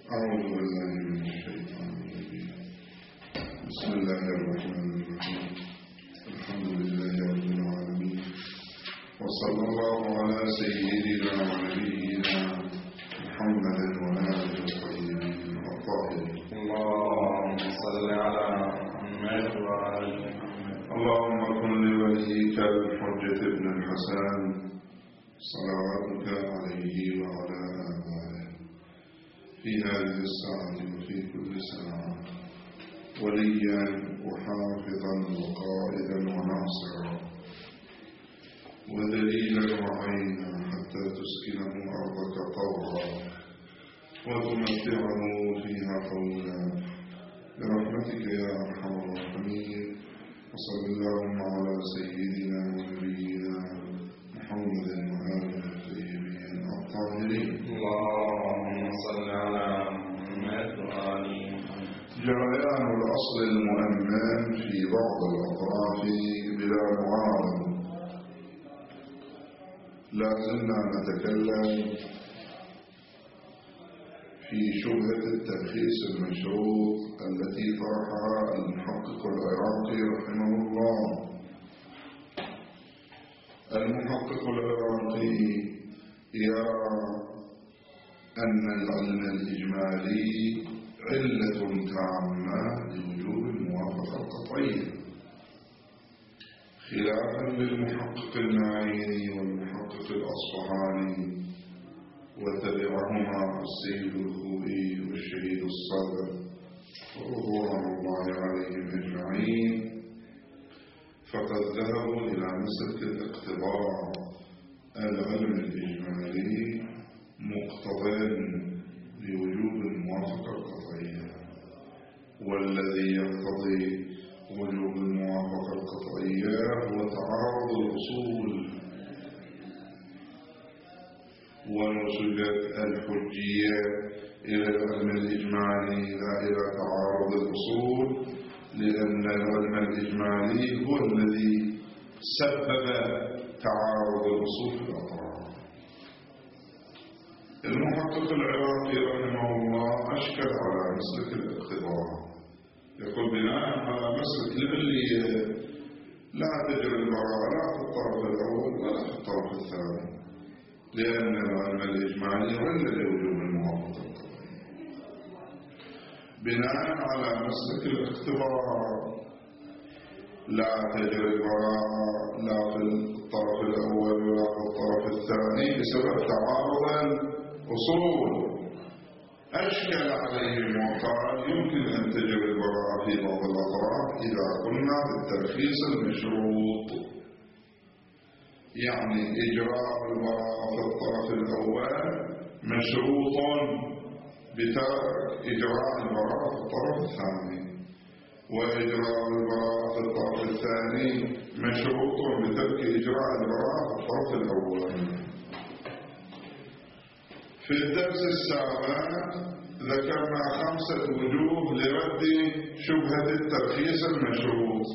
أعوذ بالله من الشيطان الرجيم. بسم الله الرحمن الرحيم. الحمد لله رب العالمين، وصلى الله على سيدنا ونبينا محمد وآله الطيبين الطاهرين. اللهم صل على محمد وآل محمد. اللهم كن لوليك الحجة ابن الحسن صلواتك عليه وعلى آله في هذه الساعة وفي كل ساعة وليا وحافظا وقائدا وناصرا ودليلا وعينا حتى تسكنه أرضك طوعا وتمتعه فيها قولا برحمتك يا أرحم الراحمين. وصل اللهم على سيدنا ونبينا محمد وآله الطيبين الطاهرين. اللهم صل على محمد وآل محمد. جريان الأصل المؤمن في بعض الأطراف بلا معارض. لا زلنا نتكلم في شبهة الترخيص المشروط التي طرحها المحقق العراقي رحمه الله. المحقق العراقي يرى أن العلم الإجمالي علة تامة لوجوب الموافقة القطعية، خلافا للمحقق المعيني والمحقق الأصفهاني وتبعهما السيد الخوئي والشهيد الصادق رضوان الله عليهم أجمعين، فقد ذهبوا إلى مسلك الاقتضاء. العلم الإجمالي مقتضى بوجوب الموافقة القطعية، والذي يقتضي وجوب الموافقة القطعية هو تعارض الأصول، ونسبت الحجية إلى العلم الإجمالي لا إلى تعارض الأصول، لأن العلم الإجمالي هو الذي سبب تعارض الأصول في الأطراف. المحقق العراقي رحمه الله أشكل على مسلك الاقتضاء، يقول بناء على مسلك العلية لا تجري البراءة لا في الطرف الأول ولا في الطرف الثاني، لأن العلم الإجمالي علة لوجوب الموافقة القطعية. بناء على مسلك الاقتضاء لا تجري البراءة لا في الطرف الأول ولا في الطرف الثاني بسبب تعارض الأصول. أشكل عليهم وقال يمكن أن تجري البراءة في بعض الأطراف إذا قلنا بالترخيص المشروط، يعني إجراء البراءة في الطرف الأول مشروط بترك إجراء البراءة في الطرف الثاني، وإجراء البراءة في الطرف الثاني مشروط بترك إجراء البراءة في الطرف الأول. في الدرس السابق ذكرنا 5 وجوه لرد شبهة الترخيص المشروط،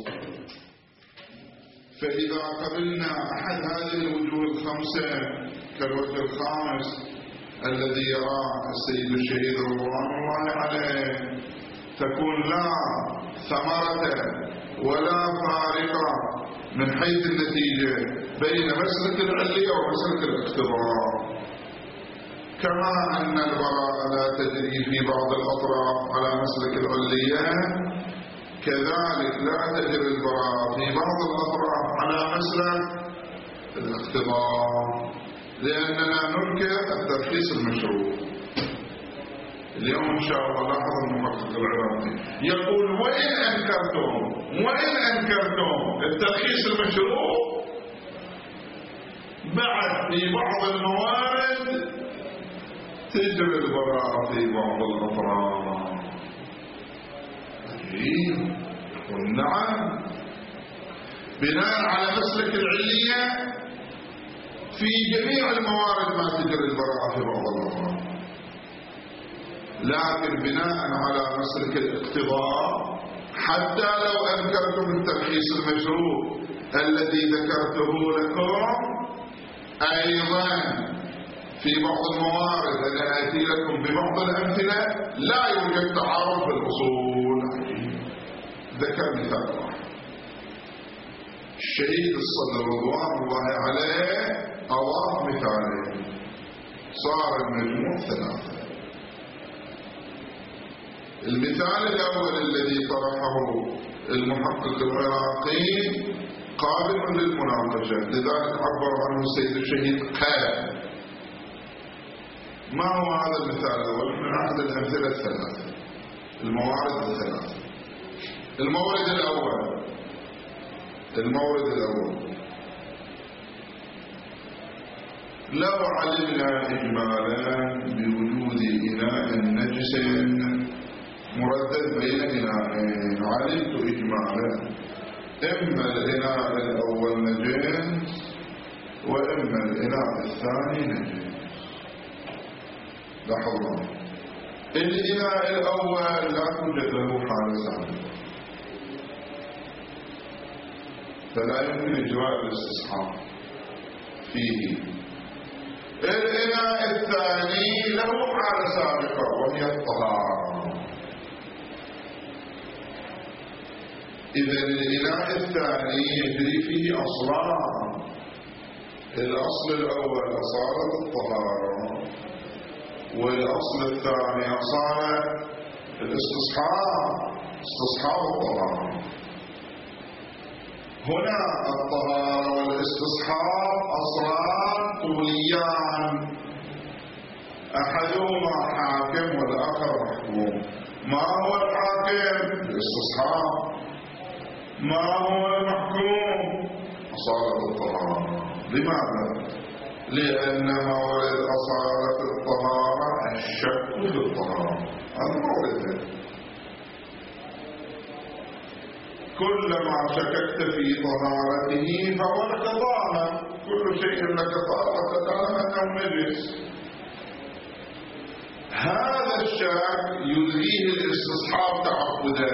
فإذا قبلنا أحد هذه الوجوه 5 كالوجه الخامس الذي يراه السيد الشهيد رضوان الله عليه، تكون لا ثمرة ولا فارقة من حيث النتيجة بين مسلك العلية ومسلك الاقتضاء. كما أن البراءة لا تجري في بعض الأطراف على مسلك العلية، كذلك لا تجري البراءة في بعض الأطراف على مسلك الاقتضاء، لأننا ننكر الترخيص المشروط. اليوم إن شاء الله لاحظ المحقق العراقي يقول وإن أنكرتم الترخيص المشروط بعد في بعض الموارد تجري البراءة في بعض الأطراف. يقول نعم، بناء على مسلك العلية في جميع الموارد ما تجري البراءة في بعض الأطراف، لكن بناء على مسلك الاقتضاء حتى لو أنكرتم الترخيص المشروط الذي ذكرته لكم أيضا في بعض الموارد أنا آتي لكم ببعض الأمثلة لا يوجد تعارض في الأصول. ذكر مثال واحد، الشهيد الصدر رضوان الله عليه أضاف مثالين، صار المجموع 3. المثال الأول الذي طرحه المحقق العراقي قابل للمناقشة، لذلك عبر عنه السيد الشهيد قال. ما هو هذا المثال الأول؟ من أحد الأمثلة 3، الموارد 3. المورد الأول لو علمنا إجمالا بوجود إناء نجس مردد بين إناءين، علمت إجمالا إما الإناء الأول نجس وإما الإناء الثاني نجس. لاحظوا الإناء الأول لا توجد له حالة سابقة، فلا يمكن إجراء الاستصحاب فيه. الإناء الثاني له حالة سابقة وهي الطهارة. إذا الإناء الثاني يجري فيه أصلان، الأصل الأول أصالة الطهارة، والأصل الثاني أصالة استصحاب الطهارة. هنا الطهارة والاستصحاب أصلان طوليان، أحدهما حاكم والآخر محكوم. ما هو الحاكم؟ الاستصحاب. ما هو المحكوم؟ أصالة الطهارة. لماذا؟ لأن مورد أصالة الطهارة الشك في الطهارة، هذا مورد. كلما شككت في طهارته فهو لك طهارة، كل شيء لك طهارة تعلم أنه نجس. هذا الشك يلغيه الاستصحاب تعبدا.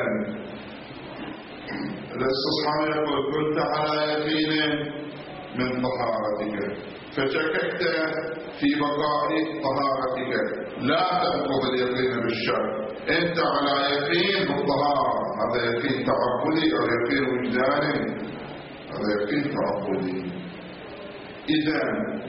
الاستصحاب يقول كنت على يقين من طهارتك فشككت في بقاء طهارتك، لا تنقض اليقين بالشك، انت على يقين بالطهارة، هذا يقين تعبدي او يقين وجداني، هذا يقين تعبدي. اذا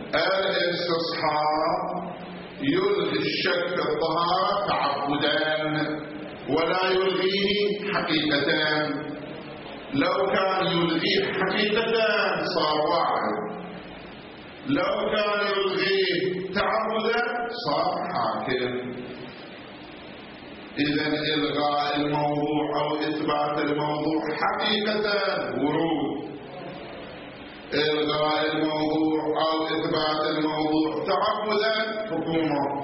الاستصحاب يلغي الشك في الطهارة تعبدا ولا يلغيه حقيقة. لو كان يلغيه حقيقة صار واحد، لو كان يلغيه تعبدا صار حاكم. إذن إلغاء الموضوع أو إثبات الموضوع حقيقة ورود، إلغاء الموضوع أو إثبات الموضوع تعبدا حكومة.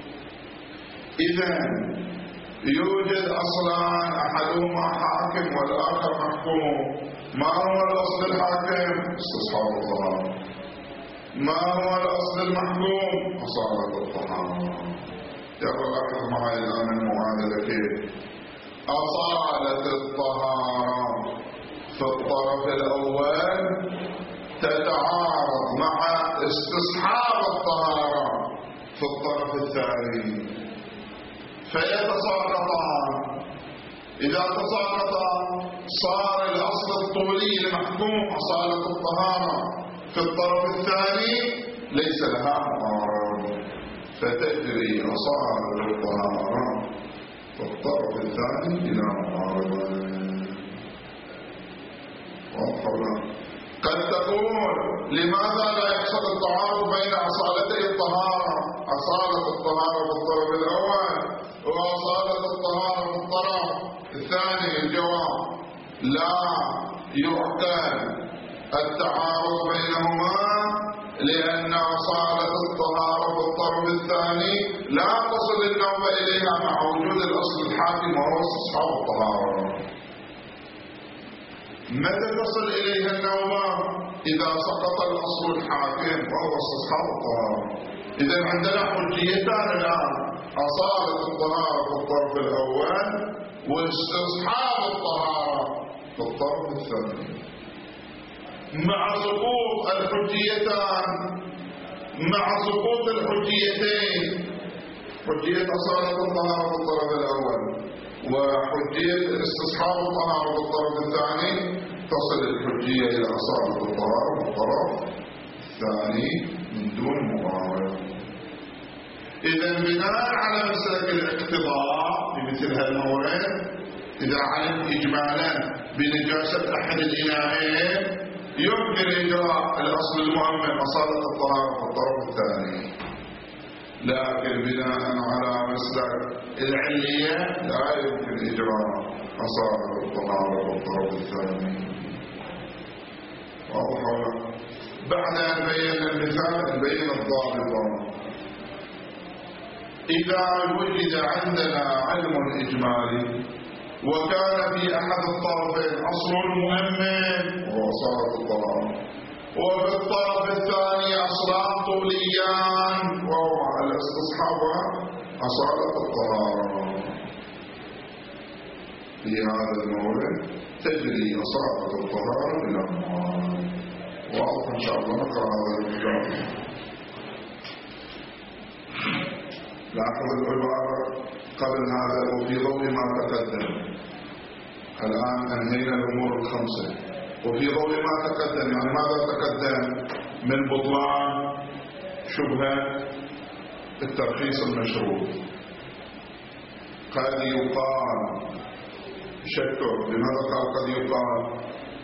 إذن يوجد أصلان أحدهما حاكم والآخر محكوم. ما هو الأصل الحاكم؟ استصحاب الطهارة. ما هو الأصل المحكوم؟ أصالة الطهارة. يلا لاحظ معي الآن المعادلة كيف. أصالة الطهارة في الطرف الأول تتعارض مع استصحاب الطهارة في الطرف الثاني، فيتساقطان. إذا تساقطا صار الأصل الطولي المحكوم أصالة الطهارة في الطرف الثاني ليس لها معارض، فتجري أصالة الطهارة في الطرف الثاني بلا معارضة. قد تقول لماذا لا يحصل التعارض بين أصالتي الطهارة، أصالة الطهارة في الطرف الأول وأصالة الطهارة في الطرف الثاني؟ الجواب لا يعقل التعارض بينهما، لأن أصالة الطهارة في الطرف الثاني لا تصل النوبة إليها مع وجود الأصل الحاكم وهو استصحاب الطهارة. متى تصل إليها النوبة؟ إذا سقط الأصل الحاكم وهو استصحاب الطهارة. إذا عندنا حجيتان الآن، أصالة الطهارة في الطرف الأول واستصحاب الطهارة في الطرف الثاني. مع سقوط الحجيتان مع سقوط الحجيتين، حجية أصالة الطهارة بالطرف الأول وحجية استصحاب الطهارة بالطرف الثاني، تصل الحجية إلى أصالة الطهارة بالطرف الثاني من دون مقارنة. إذا بناء على مسلك الاقتضاء في مثل هالمورد، إذا علم إجمالا بنجاسة أحد الإناءين يمكن إجراء الأصل المؤمن أصالة الطهارة في الطرف الثاني، لكن بناء على مسلك العلية لا يمكن إجراء أصالة الطهارة في الطرف الثاني. واضح ولا؟ بعد أن بينا المثال نبين الضابط. إذا وجد عندنا علم إجمالي وكان في أحد الطرفين أصل مؤمن وهو أصالة الطهارة، وفي الطرف الثاني أصلان طوليان وهو على استصحاب أصالة الطهارة، في هذا المورد تجري أصالة الطهارة إلى المعارض. واضح إن شاء الله. نقرأ هذا الكتاب. لاحظ العبارة قبل هذا وفي ضوء ما تقدم. الآن أنهينا الأمور الخمسة. وفي ضوء ما تقدم يعني ماذا تقدم؟ من بطلان شبهة الترخيص المشروط. قد يقال شكر. لماذا قال قد يقال؟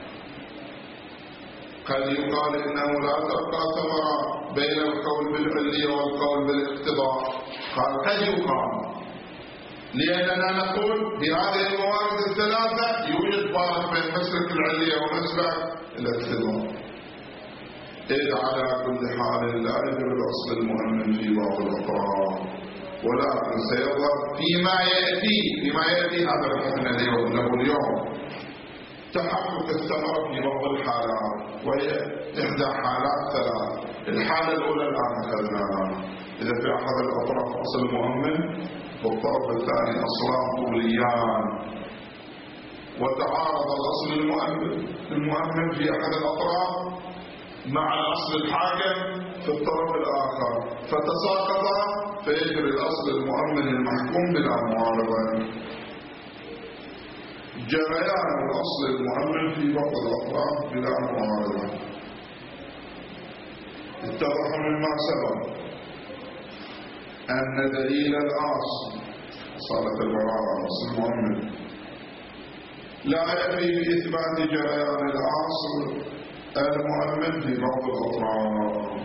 قد يقال إنه لا تبقى ثمرة بين القول بالعلية والقول بالاقتضاء. قال قد يقال لأننا نقول بهذه الموارد الثلاثة يوجد فارق بين مسلك العلية ومسلك الاقتضاء. إذ على كل حال لا يجب الأصل المؤمن في بعض الأطراف، ولكن سيظهر فيما يأتي هذا الحكم اليوم تحقق الثمرة في بعض الحالات، وهي إحدى حالات ثلاث. الحالة الأولى الآن أخذناها، إذا في أحد الأطراف أصل مؤمن والطرف الثاني أصلان طوليان وتعارض الأصل المؤمن في أحد الأطراف مع الأصل الحاكم في الطرف الآخر فتساقط، فيجري الأصل المؤمن المحكوم بلا معارضة. جريان الأصل المؤمن في بعض الأطراف بلا معارضة اتضح مما سبق أن دليل الأصل أصالة البراءة الأصل المؤمن لا يكفي بإثبات جريان الأصل المؤمن في بعض الأطراف،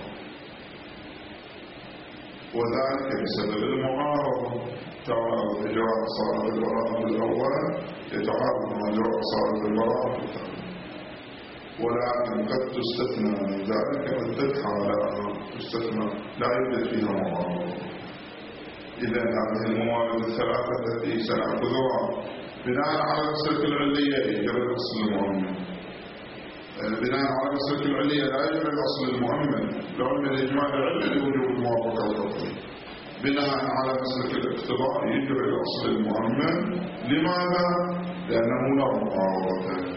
وذلك بسبب المعارضة. تعارض إجراء أصالة البراءة بالأول يتعارض مع إجراء أصالة البراءة في الثاني، ولكن قد تستثنى من ذلك عدة حالات تستثنى لا يوجد فيها معارضة. إذا هذه الموارد الثلاثة التي سنأخذها بناء على مسلك العلية يجري الأصل المؤمن، بناء على مسلك العلية لا يجري الأصل المؤمن لعلم الإجماع العلمي لوجود الموافقة القطعية. بناء على مسلك الاقتضاء يجري الأصل المؤمن. لماذا؟ لأنه لا معارضة.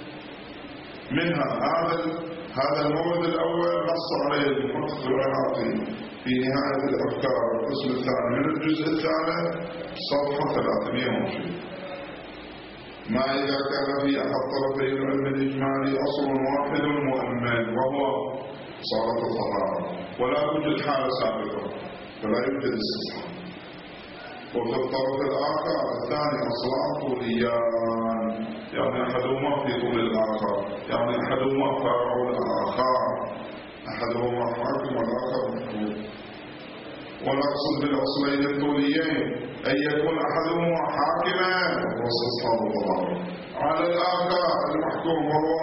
منها هذا المورد الأول نص عليه المحقق العراقي في نهاية الأفكار القسم الثاني من الجزء الثالث صفحة 320. ما إذا كان في أحد طرفي العلم الإجمالي أصل واحد مؤمن وهو أصالة الطهارة ولا توجد حالة سابقة فلا يوجد استصحاب، وفي الطرف الآخر الثاني أصلان طوليان يعني أحدهما في طول الآخر، يعني أحدهما فرع الآخر، أحدهما حاكم والآخر محكوم. والأقصد بالأصلين الطوليين أن يكون أحدهما حاكما وهو استصحاب الطهارة على الآخر المحكوم وهو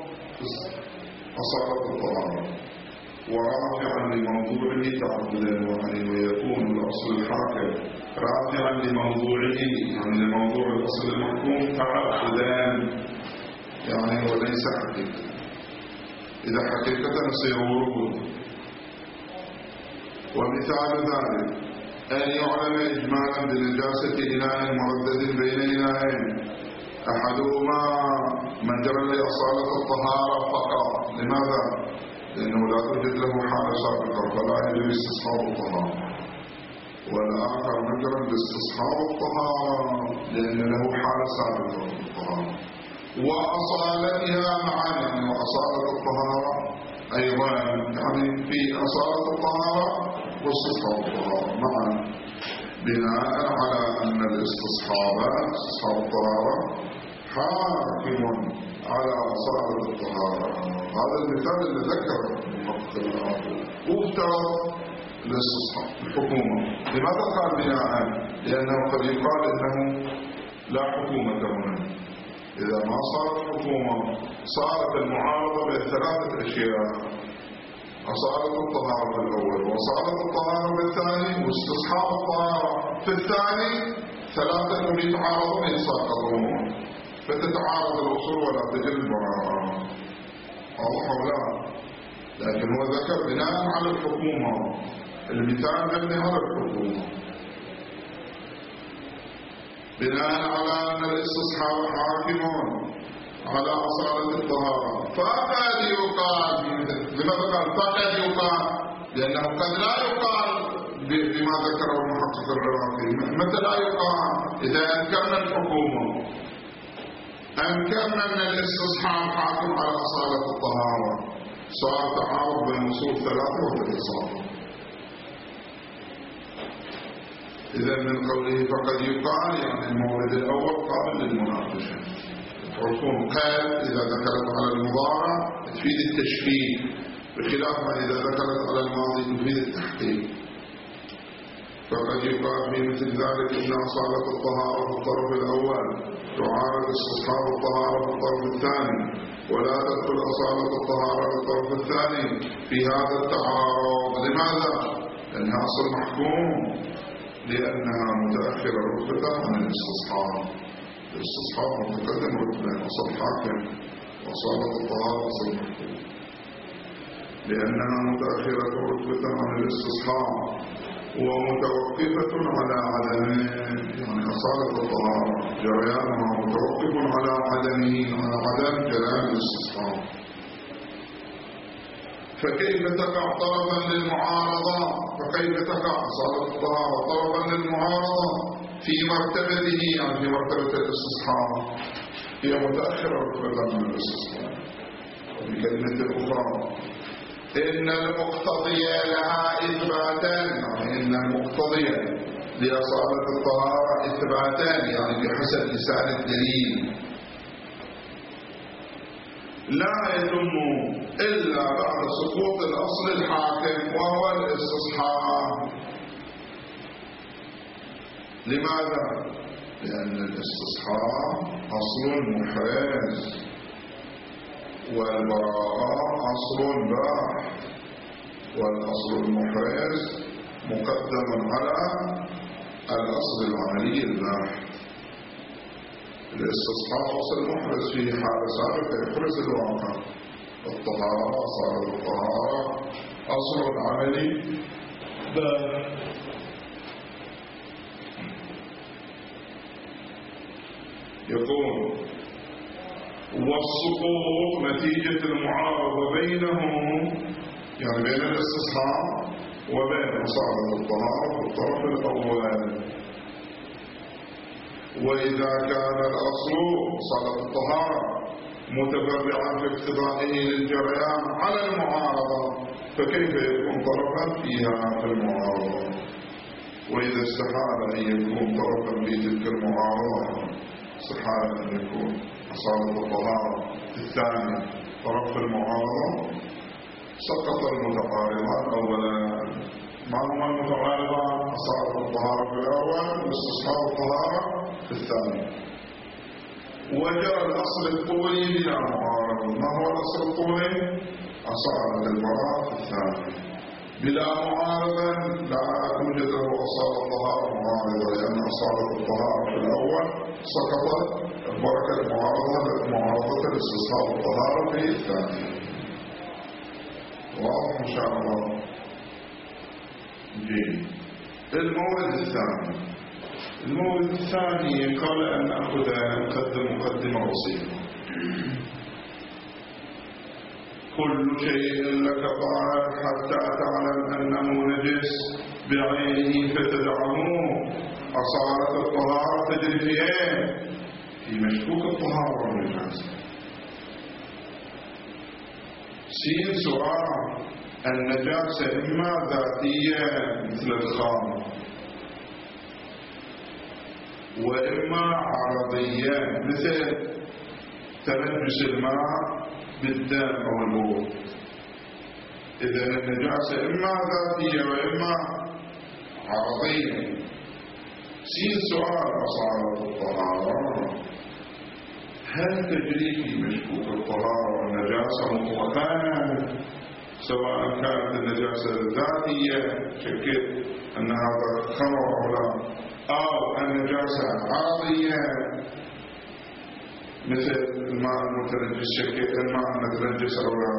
أصالة الطهارة، ورافعا لموضوعه تعبدا ويكون الأصل الحاكم رافعا لموضوعه يعني لموضوع الأصل المحكوم تعبدا يعني وليس حقيقة. إذا حقيقة يصير ورود. ومثال ذلك أن يعلم إجمالا بنجاسة إناء مردد بين إناءين أحدهما مجرى لأصالة الطهارة فقط. لماذا؟ لأنه لا توجد له حالة سابقة فلا يجري استصحاب الطهارة. والآخر مثلا باستصحاب الطهارة لأن له حالة سابقة في الطهارة وأصالتها معا، يعني وأصالة الطهارة أيضا، يعني في أصالة الطهارة واستصحاب الطهارة معا، بناء على أن استصحاب الطهارة حاكم على أصالة الطهارة. هذا المثال اللي ذكره وافترض الاستصحاب الحكومة. لماذا قال بناء؟ لأنه قد يقال إنه لا حكومة هنا. إذا ما صارت حكومة صارت المعارضة بين ثلاثة أشياء: أصالة الطهارة في الأول، وأصالة الطهارة في الثاني، واستصحاب الطهارة في الثاني. ثلاثة يتعارضون يتساقطون، فتتعارض الأصول ولا تجد البراءة. واضح أو لا؟ لكن هو ذكر بناء على الحكومة، المثال مبني على الحكومة، بناء على أن الاستصحاب حاكم على أصالة الطهارة. فقد يقال، لماذا قال فقد يقال؟ لأنه قد لا يقال بما ذكره المحقق العراقي. متى لا يقال؟ إذا أنكرنا الحكومة، أنكرنا أن الاستصحاب حاكم على أصالة الطهارة، صار تعارض بين أصول ثلاثة وتتصادم. إذا من قوله فقد يقال يعني المورد الأول قابل للمناقشة. تعرفون قال إذا ذكرت على المضارع تفيد التشبيه، بخلاف ما إذا ذكرت على الماضي تفيد التحقيق. فقد يقال في مثل ذلك إن أصالة الطهارة في الطرف الأول تعارض استصحاب الطهارة في الطرف الثاني، ولا تدخل أصالة الطهارة في الطرف الثاني في هذا التعارض. لماذا؟ لأنها أصل محكوم، لأنها متأخرة رتبة عن الاستصحاب. الاستصحاب متقدم رتبة، أصل حاكم، وأصالة الطهارة أصل محكوم. لأنها متأخرة رتبة عن الاستصحاب ومتوقفة على عدمه، يعني أصالة الطهارة جريانها متوقف على عدمه، على عدم جريان الاستصحاب. فكيف تقع طرفا للمعارضة؟ فكيف تقع أصالة الطهارة طرفا للمعارضة في مرتبته، يعني في مرتبة الاستصحاب؟ هي متأخرة رتبة من الاستصحاب. بكلمة أخرى، إن المقتضية لها إثباتان، يعني إن المقتضية لأصالة الطهارة إثباتان، يعني بحسب لسان الدليل، لا يتم إلا بعد سقوط الأصل الحاكم وهو الاستصحاب. لماذا؟ لأن الاستصحاب أصل محرز، والبراءة أصل باح، والأصل المحرز مقدم على الأصل العملي الباح. الاستصحاب أصل محرز في حالة سابقة يحرز الواقع. الطهارة أصالة الطهارة أصل عملي باح. يقول والسقوط نتيجة المعارضة بينهم، يعني بين الاستصحاب وبين أصالة الطهارة في الطرف الأول. وإذا كان الأصل أصالة الطهارة متفرعا في اقتضائه للجريان على المعارضة، فكيف يكون طرفا فيها في المعارضة؟ وإذا استحال أن يكون طرفا في تلك المعارضة، استحال أن يكون أصالة الطهارة الثاني طرف المعارضة، سقط المتقاربات أولا. ما هما المتقاربات؟ أصالة الطهارة في الأول واستصحاب الطهارة في الثاني. وجرى الأصل الطولي بلا معارضة. ما هو الأصل الطولي؟ أصالة البراءة في الثاني. بلا معارضة لا توجد له أصالة الطهارة معارضة، لأن أصالة الطهارة في الأول سقطت بركة معارضة الاستصحاب الطهارة في الثاني. واضح إن شاء الله. جيد. المورد الثاني قال أن نأخذ نقدم مقدمة بسيطة. كل شيء لك طاهر حتى تعلم أنه نجس بعينه فتدعه. أصالة الطهارة تجري في ايه؟ في مشكوك الطهارة والنجاسة. سين سؤال: النجاسة إما ذاتية مثل الخام، وإما عرضية مثل تنجس الماء بالدم أو البول. إذا النجاسة إما ذاتية وإما عرضية. سين سؤال: أصالة الطهارة هل تجري في مشكوك الطهارة والنجاسة مطلقا، سواء كانت النجاسة ذاتية شكل أن هذا خمر أو لا، أو النجاسة عرضية مثل الماء المتنجس شكل الماء المتنجس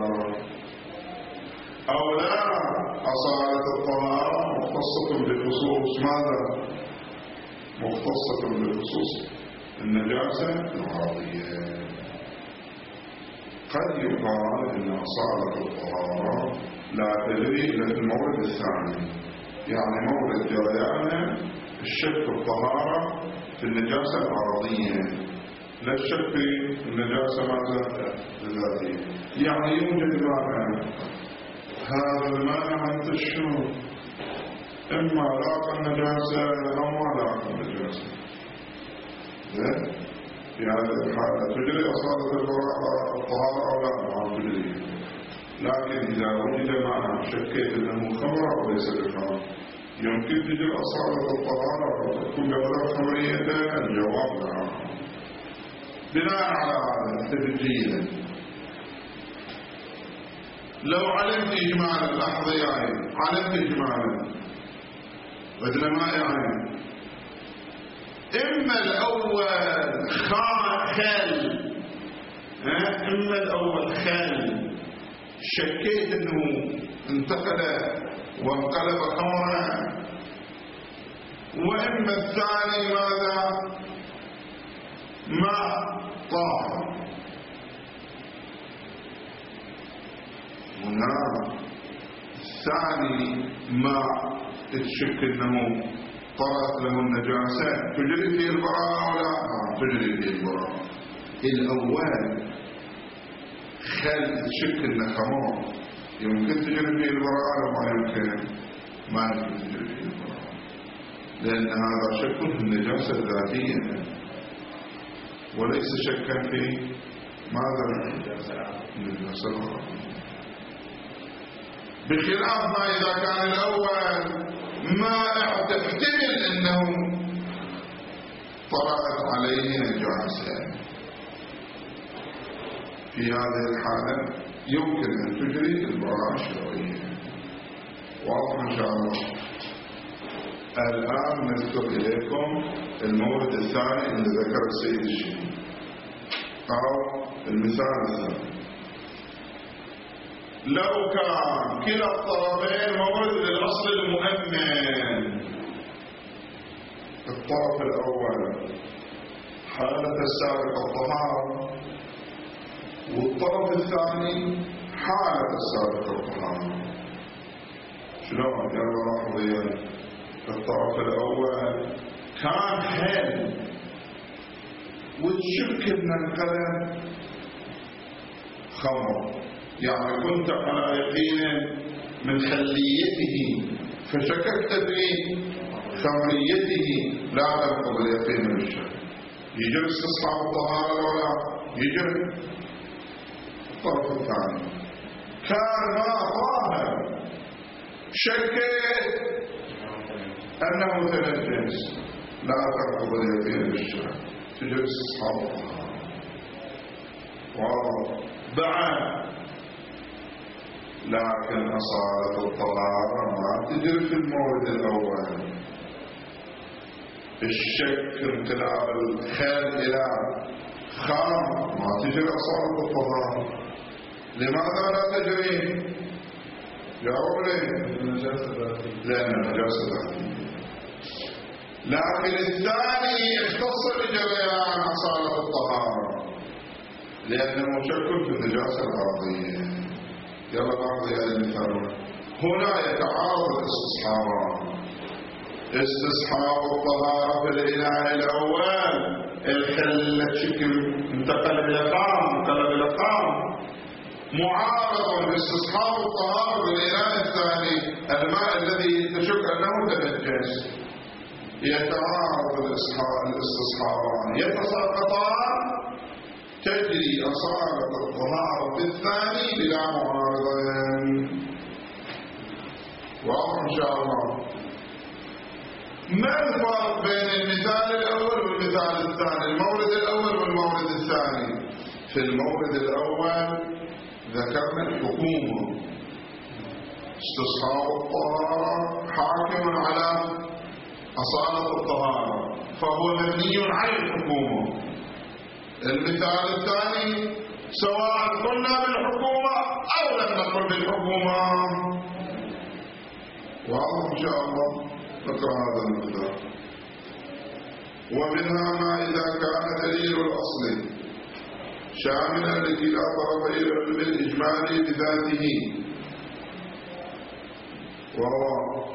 أو لا. أصالة الطهارة مختصة بخصوص ماذا؟ مختصة بخصوص النجاسة العرضية. قد يقال إن أصالة الطهارة لا تجري إلا في المورد الثاني، يعني مورد جريان الشك في الطهارة في النجاسة العرضية، لا الشك في النجاسة ماذا؟ الذاتية. يعني يوجد مانع، هذا المانع أنت الشرب إما لاقى النجاسة أو ما لاقى النجاسة. في هذه الحالة تجري أصالة الطهارة أو لا؟ ما تجري. لكن إذا وجد مانع شكيت أنه خمر أو ليس بخمر، يمكن تجري أصالة الطهارة وتكون بغير خمرية. الجواب لا. بناء على هذا تدريجيا لو علمت إجمالا، لحظة يعني علمت إجمالا بدل ما يعني إما الأول خل، إما الأول خل شكيت أنه انتقل وانقلب خمرا، وإما الثاني ماذا؟ ماء طاهر. هنا الثاني ماء تشك أنه طرأت له النجاسة، تجري فيه البراءة ولا تجري فيه البراءة. الأول خل تشك أنه خمر، يمكن تجري فيه البراءة ولا ما يمكن؟ ما يمكن تجري فيه البراءة، لأن هذا شك في النجاسة الذاتية وليس شكا في ماذا؟ النجاسة العرضية. بخلاف ما إذا كان الأول ما تحتمل أنه طرأت عليه نجاسة، في هذه الحالة يمكن أن تجري البراءة الشرعية. واضح إن شاء الله. الآن نذكر إليكم المورد الثاني اللي ذكر السيد الشيخ، أو المثال الثاني. لو كان كلا الطرفين مورد للأصل المؤمن، الطرف الأول حالة السابق الطهارة، والطرف الثاني حالة السابق الطهارة. شلون؟ يلا لاحظوا، الطرف الأول كان حل وتشك ان القلم خمر، يعني كنت على يقين من خليته فشككت في خمريته، لا تنقض اليقين من الشك. يجب استصحاب الطهارة ولا يجب؟ الطرف الثاني كان ما طاهر، شكيت أنه تنجس، لا تنقض اليقين بالشك، تجب استصحاب الطهارة. واضح؟ بعد لكن أصالة الطهارة ما تجري في المورد الأول. الشك في انقلاب الخل إلى خام ما تجري أصالة الطهارة. لماذا لا تجري؟ جاوب لي. لأن النجاسة ذاتية. لكن الثاني يختص بجريان أصالة الطهارة لأنه شك في النجاسة العرضية. يلا بعض هذه المثال. هنا يتعارض الاستصحابان. استصحاب الطهارة في الإناء الأول، الخلة شكل انتقل إلى قام، معارض باستصحاب الطهارة في الإناء الثاني، الماء الذي تشك أنه تنجس. يتعارض الاستصحابان، يتساقطان، تجري أصالة الطهارة في الثاني بلا معارضين. واضح إن شاء الله. ما الفرق بين المثال الأول والمثال الثاني، المورد الأول والمورد الثاني؟ في المورد الأول ذكرنا الحكومة، استصحاب الطهارة حاكم على أصالة الطهارة فهو مبني على الحكومة. المثال الثاني سواء قلنا بالحكومة أو لم نقل بالحكومة. واضح إن شاء الله. نقرأ هذا المثال. ومنها ما إذا كان دليل الأصل شاملا لكلا طرفي العلم الإجمالي بذاته، وهو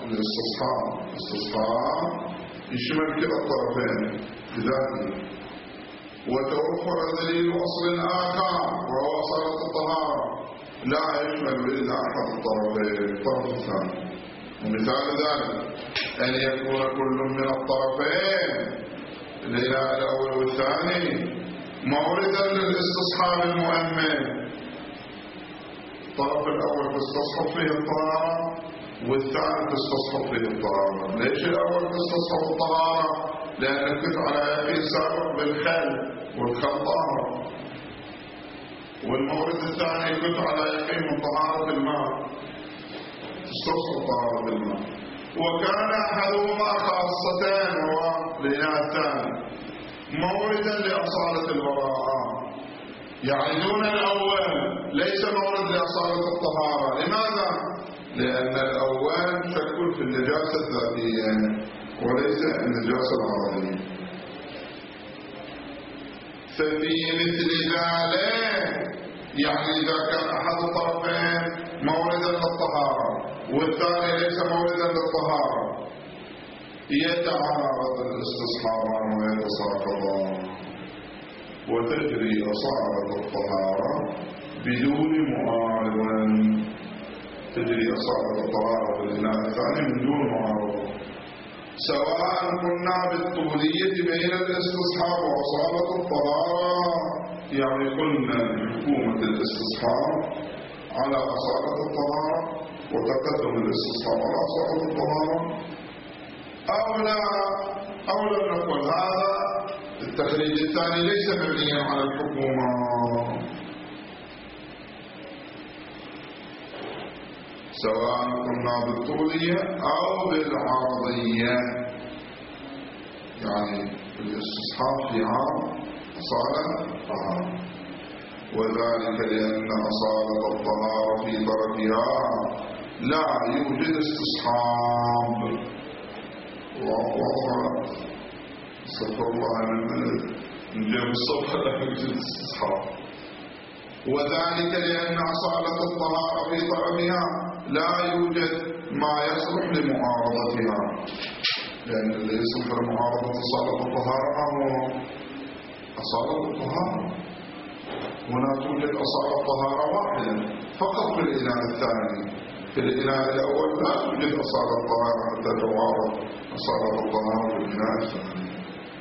الاستصحاب يشمل كلا الطرفين بذاته، وتوفر دليل أصل آخر وهو أصالة الطهارة لا يشمل إلا أحد الطرفين، الطرف الثاني. ومثال ذلك أن يكون كل من الطرفين الإناء الأول والثاني موردا للاستصحاب المؤمن. الطرف الأول تستصحب فيه الطهارة والثاني تستصحب فيه الطهارة. ليش الأول تستصحب الطهارة؟ لأن كنت على يقين سابق بالخل والخل طاهر، والمورد الثاني كنت على يقين من طهارة الماء، تستصحب طهارة الماء. وكان أحدهما خاصتين وهو الإناء الثاني موردا لأصالة البراءة، يعني دون الأول ليس مورد لأصالة الطهارة. لماذا؟ لأن الأول شك في النجاسة الذاتية وليس النجاسة العرضية. ففي مثل ذلك يعني إذا كان أحد الطرفين موردا للطهارة والثاني ليس موردا للطهارة يتعارض الاستصحابان ويتساقطان، وتجري أصالة الطهارة بدون معارض. تجري أصالة الطهارة في الإناء الثاني من دون معارض، سواء كنا بالطولية بين الاستصحاب وأصالة الطهارة، يعني قلنا بحكومة الاستصحاب على أصالة الطهارة وتقدم الاستصحاب على أصالة الطهارة، أو لم نقل. هذا التخريج الثاني ليس مبنيا على الحكومة. سواء كنا بالطولية أو بالعرضية، يعني الاستصحاب في عرض أصالة الطهارة، وذلك لأن أصالة الطهارة في طرفها لا يوجد استصحاب. واضح؟ استغفر الله من جاب الصبح لا يوجد استصحاب. وذلك لأن أصالة الطهارة في طرفها لا يوجد ما يصلح لمعارضتها، لأن اللي يصلح لمعارضة أصالة الطهارة هو أصالة الطهارة. هنا توجد أصالة طهارة واحدة فقط في الإناء الثاني، في الإناء الأول لا توجد أصالة طهارة حتى تعارض أصالة الطهارة في الإناء الثاني.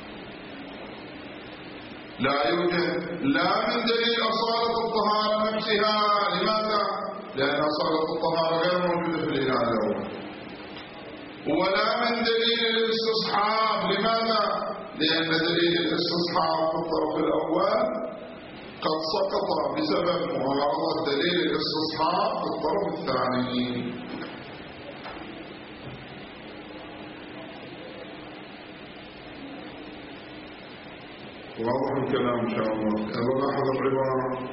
لا يوجد لا من دليل أصالة الطهارة نفسها. لماذا؟ لأن أصالة الطهارة غير موجودة في الإناء الأول. ولا من دليل الاستصحاب. لماذا؟ لأن دليل الاستصحاب في الطرف الأول قد سقط بسبب معارضة دليل الاستصحاب في الطرف الثاني. واضح الكلام إن شاء الله. يلا لاحظ العبارة.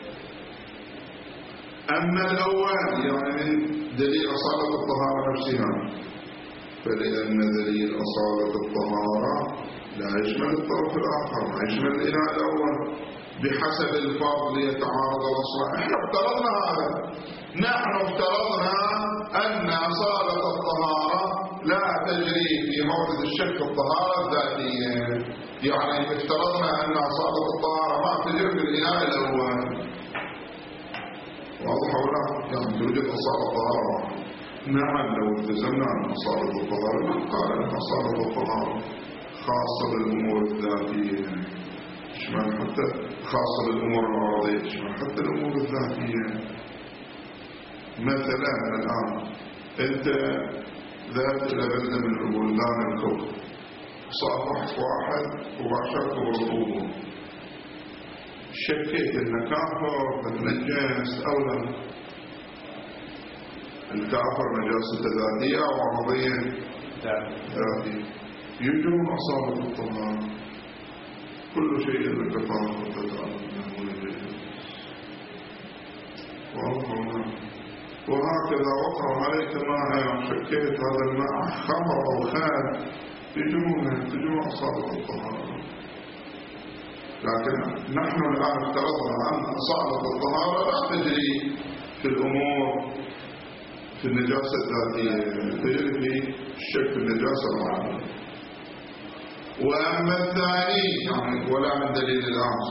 أما الأول يعني من دليل أصالة الطهارة نفسها، فلأن دليل أصالة الطهارة لا يشمل الطرف الآخر، ما يشمل الإناء الأول بحسب الفرض ليتعارض الأصلان. احنا افترضنا هذا، نحن افترضنا أن أصالة الطهارة لا تجري في مورد الشك الطهارة الذاتية، يعني افترضنا أن أصالة الطهارة ما تجري في الإناء الأول. واضح ولا؟ يعني توجد أصالة طهارة. نعم لو التزمنا أن أصالة الطهارة قال أن أصالة الطهارة خاصة بالأمور الذاتية، تشمل حتى خاصة بالأمور العرضية، تشمل حتى الأمور الذاتية. مثلا الآن أنت ذهبت إلى بلدة من بلدان الكفر، صافحت واحد وباشرته برطوبه، شكيت إنه كافر فتنجس أو لا؟ الكافر نجاسة ذاتية أو عرضية؟ ذاتية. يجرون أصابة الطهارة. كل شيء لك فارغ تتعلم منه يجب. وهكذا وقع عليك ماء شكيت هذا الماء خمر أو خال، تجرون أصابة الطهارة. لكن نحن الآن افترضنا أن أصابة الطهارة لا تجري في الأمور في النجاسة الذاتية، تجري في الشك في النجاسة العامة. وأما الثاني يعني ولا من دليل الأمس،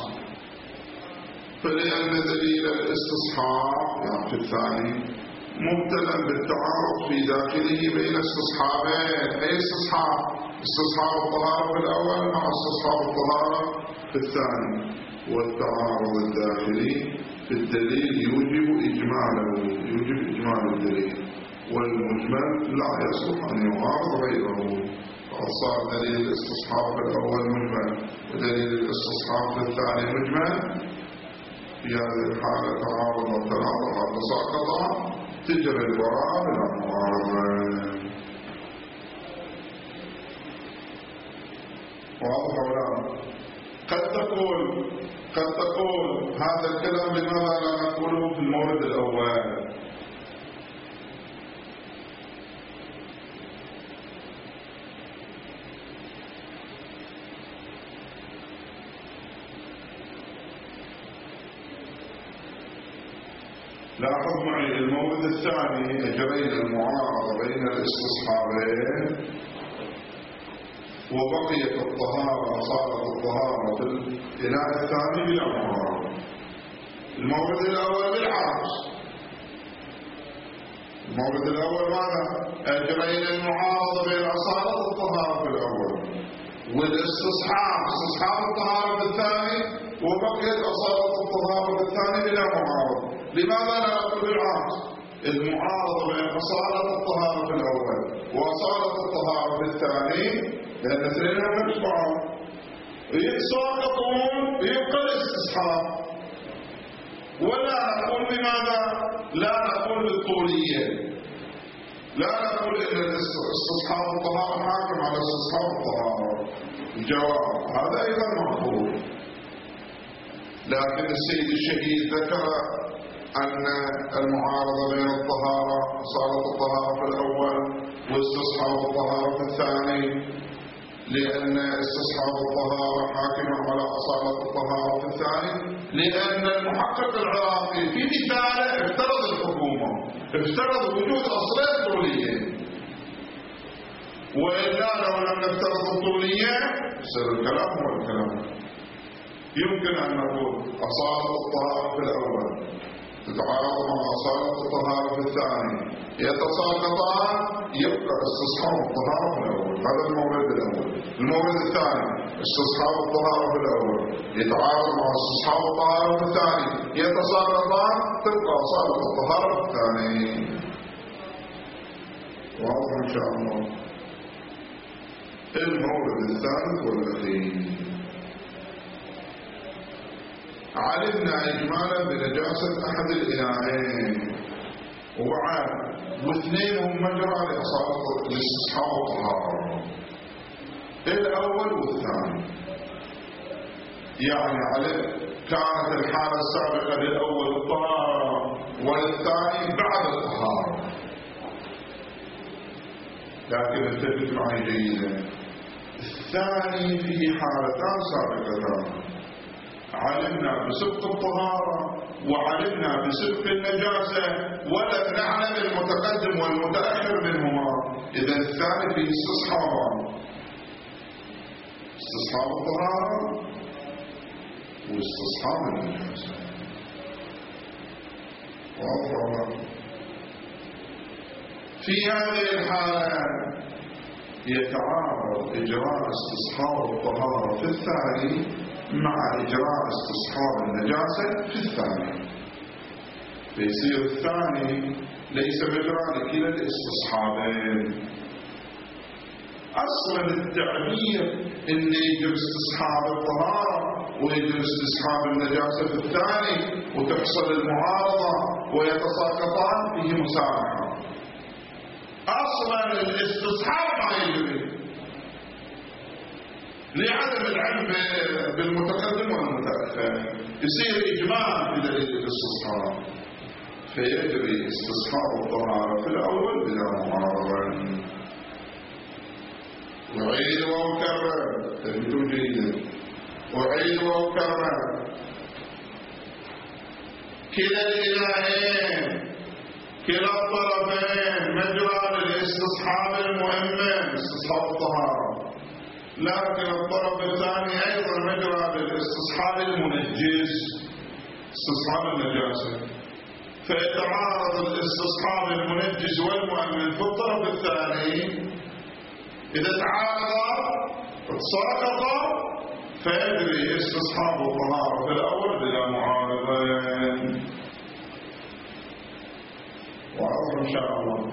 فلأن دليل الاستصحاب يعني في الثاني مبتلى بالتعارض في داخله بين استصحابين. أي استصحاب؟ استصحاب الطهارة في الأول مع استصحاب الطهارة في الثاني. والتعارض الداخلي في الدليل يوجب إجماله، يوجب إجمال الدليل، والمجمل لا يصلح أن يعارض غيره. فصار دليل الاستصحاب في الأول مجمل ودليل الاستصحاب في الثاني مجمل. في هذه الحالة تعارض وتناقض وتساقط، تجري البراءة من المعارضة. واضح ولا؟ قد تقول هذا الكلام لماذا لا نقوله في المورد الأول؟ لاحظ معي المورد الثاني أجرينا المعارضة بين الاستصحابين وبقيت الطهارة صارت الطهارة في الإناء الثاني بلا معارضة. المورد الأول بالعكس، المورد الأول ماذا؟ أجرينا المعارضة بين أصالة الطهارة في الأول استصحاب الطهارة في الثاني وبقيت أصالة الطهارة في الثاني بلا معارضة. لماذا لا نقول بالعكس؟ المعارضة بين أصالة الطهارة في الأول وأصالة الطهارة في الثاني لأن الاثنين نفس بعض، يتساقطون يبقى الاستصحاب. ولا نقول بماذا؟ لا نقول بالطولية، لا نقول إن استصحاب الطهارة حاكم على استصحاب الطهارة. الجواب هذا أيضا معقول، لكن السيد الشهيد ذكر أن المعارضة بين الطهارة أصالة الطهارة في الأول واستصحاب الطهارة في الثاني، لأن استصحاب الطهارة حاكم على أصالة الطهارة في الثاني، لأن المحقق العراقي في مثاله افترض الحكومة، افترض وجود أصلين طوليين. وإلا لو لم نفترض الطولية يصير الكلام هو الكلام. يمكن أن نقول أصالة الطهارة في الأول تتعارض مع أصالة الطهارة في الثاني، يتساقطان يبقى استصحاب الطهارة في الأول. هذا المورد الأول. المورد الثاني استصحاب الطهارة في الأول يتعارض مع استصحاب الطهارة في الثاني، يتساقطان تبقى أصالة الطهارة في الثاني. واضح إن شاء الله. المورد الثالث والأخير، علمنا إجمالا بنجاسة أحد الإناءين وبعد واثنين هم مجرى لاستصحاب الطهارة، الأول والثاني. يعني علم كانت الحالة السابقة للأول الطهارة وللثاني بعد الطهارة. لكن التفت معي جيدا، الثاني فيه حالتان سابقتان. علمنا بسبق الطهارة وعلمنا بسبق النجاسة، ولم نعلم المتقدم والمتأخر منهما. إذا الثاني فيه استصحاب الطهارة واستصحاب النجاسة. واضح؟ في هذه الحالة يتعارض إجراء استصحاب الطهارة في الثاني مع إجراء استصحاب النجاسة في الثاني، فيصير الثاني ليس مجرى لكلا الاستصحابين. أصلا التعبير إن يجب استصحاب الطهارة ويجب استصحاب النجاسة في الثاني وتحصل المعارضة ويتساقطان فيه مسامحة. أصلا الاستصحاب ما يجري لعدم العلم بالمتقدم والمتأخر، يصير إجماع في دليل الاستصحاب، فيجري استصحاب الطهارة في الأول بلا معارضة. وعيد وكرر، تجدوا جيدا، وعيد وكرر كلا الإلهين كلا الطرفين مجرى للاستصحاب المهم استصحاب الطهارة، لكن الطرف الثاني أيضا مجرى للاستصحاب المنجز استصحاب النجاسة، فيتعارض الاستصحاب المنجز والمؤمن في الطرف الثاني. إذا تعارض تساقط فيجري استصحاب الطهارة في الأول بلا معارضين. واضح إن شاء الله.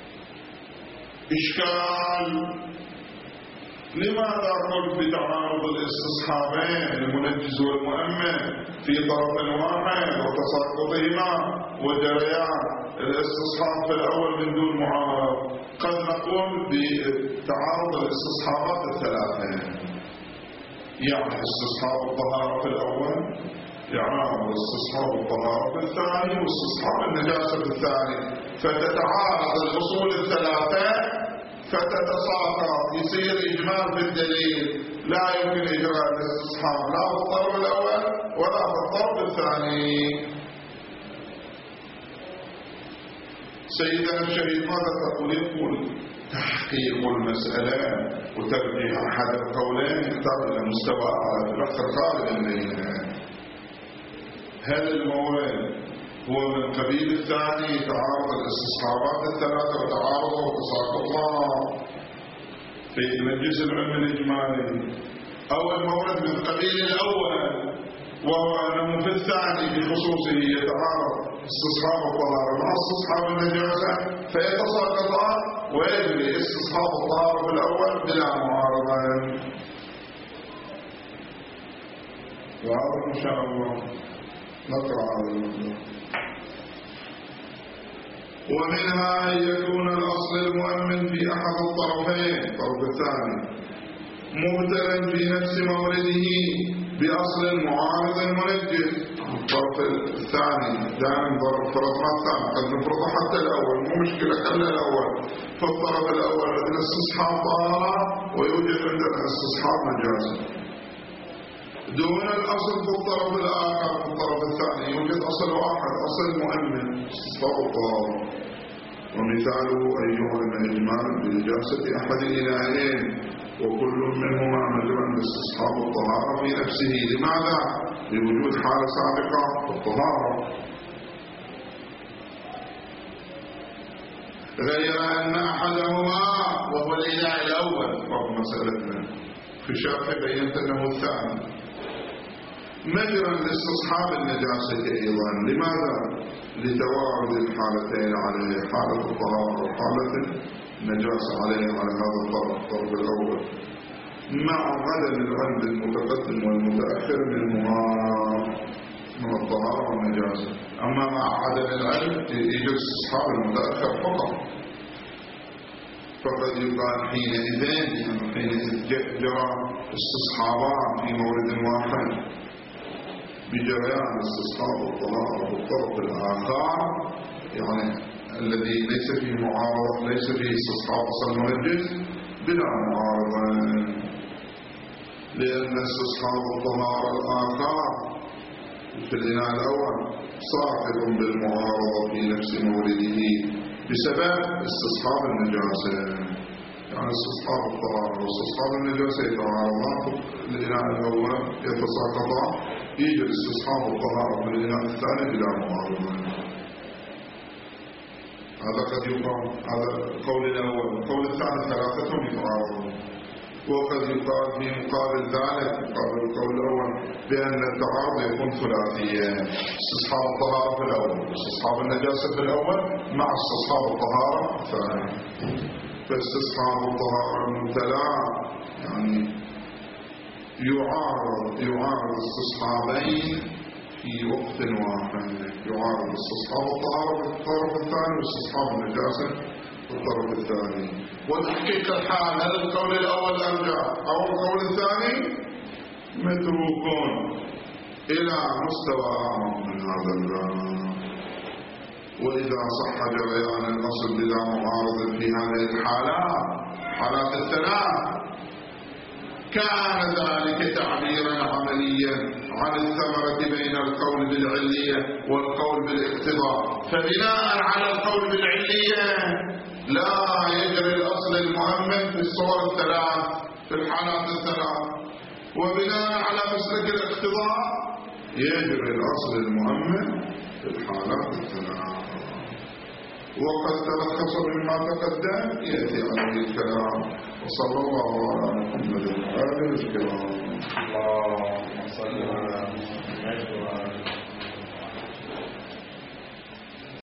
إشكال: لماذا قلت بتعارض الاستصحابين المنجز والمؤمن في طرف واحد وتساقطهما وجريان الاستصحاب في الأول من دون معارض؟ قد نقول بتعارض الاستصحابات الثلاثة، يعني استصحاب الطهارة في الأول يعارض استصحاب الطهارة في الثاني واستصحاب النجاسة في الثاني، فتتعارض الأصول الثلاثة فتتساقط، يصير إجمال في الدليل، لا يمكن إجراء الاستصحاب لا في الطرف الأول ولا في الطرف الثاني. سيدنا الشهيد ماذا تقول؟ يقول تحقيق المسألة وترجيح أحد القولين يحتاج إلى مستوى على البحث الخارج البينة. هل المورد هو من قبيل الثاني تعارض الاستصحابات الثلاثة وتعارض وتساقطها في مجلس العلم الإجمالي، أو المورد من قبيل الأول وهو أنه في الثاني بخصوصه يتعارض استصحاب الطهارة مع استصحاب النجاسة فيتساقطان ويجري استصحاب الطهارة في الأول بلا معارضة. واضح إن شاء الله. نقرأ هذا الموضوع. ومنها أن يكون الأصل المؤمن في أحد الطرفين الطرف الثاني مبتلا في نفس مورده بأصل معارض منجز. الطرف الثاني دائما فرضنا الثاني قد نفرض حتى الأول مو مشكلة، خلى الأول. فالطرف الأول عندنا استصحاب طهارة ويوجد عندنا استصحاب نجاسة دون الأصل في الطرف الآخر. في الطرف الثاني يوجد أصل واحد أصل مؤمن استصحاب الطهارة، ومثاله أن يعلم إجمالا بنجاسة أحد الإلهين وكل منهما مجرى لاستصحاب الطهارة في نفسه. لماذا؟ لوجود حالة سابقة في الطهارة، غير أن أحدهما وهو الإله الأول وهو مسألتنا في الشافعي بينت أنه الثاني مجرى لاستصحاب النجاسة أيضا. لماذا؟ لتوارد الحالتين عليه، حالة الطهارة وحالة النجاسة عليه على هذا الطرف الأول، مع عدم العلم المتقدم والمتأخر منهما من الطهارة والنجاسة. أما مع عدم العلم يجب استصحاب المتأخر فقط، فقد يقال حينئذ جرى استصحابان في مورد واحد بجريان استصحاب الطهارة والطرف الآخر، يعني الذي ليس فيه معارضة، ليس فيه استصحاب أصل منجز بلا معارضة. لأن استصحاب الطهارة الآخر في الإناء الأول صاحب بالمعارضة في نفس مورده بسبب استصحاب النجاسة. يعني استصحاب الطهارة واستصحاب النجاسة يتعارضان في الإناء الأول يتساقطان، يوجد استصحاب الطهارة في الإناء الثاني بلا معارضة. هذا قد يقال، هذا القول الأول. القول الثاني ثلاثتهم يتعارضون. وقد يقال في مقابل ذلك، مقابل القول الأول، بأن التعارض يكون ثلاثيا: استصحاب الطهارة في الأول، استصحاب النجاسة في الأول، مع استصحاب الطهارة الثاني. فاستصحاب الطهارة المبتلى يعني يعارض استصحابين في وقت واحد، يعارض استصحاب الطهارة في الطرف الثاني واستصحاب النجاسة في الطرف الثاني. وتحقيق الحال، هل القول الأول أرجع أو القول الثاني؟ متروكون إلى مستوى أعمق من هذا الباب. وإذا صح جريان الأصل بلا معارض في هذه الحالات، حالات الثلاث، كان ذلك تعبيرا عمليا عن الثمرة بين القول بالعلية والقول بالاقتضاء. فبناء على القول بالعلية لا يجري الأصل المؤمن في الصور الثلاث، في الحالات الثلاث. وبناء على مسلك الاقتضاء يجري الأصل المؤمن في الحالات الثلاث. وقد تلخص مما تقدم يأتي عليه الكلام. وصلى الله على محمد وآله الكرام. اللهم صل على محمد وآله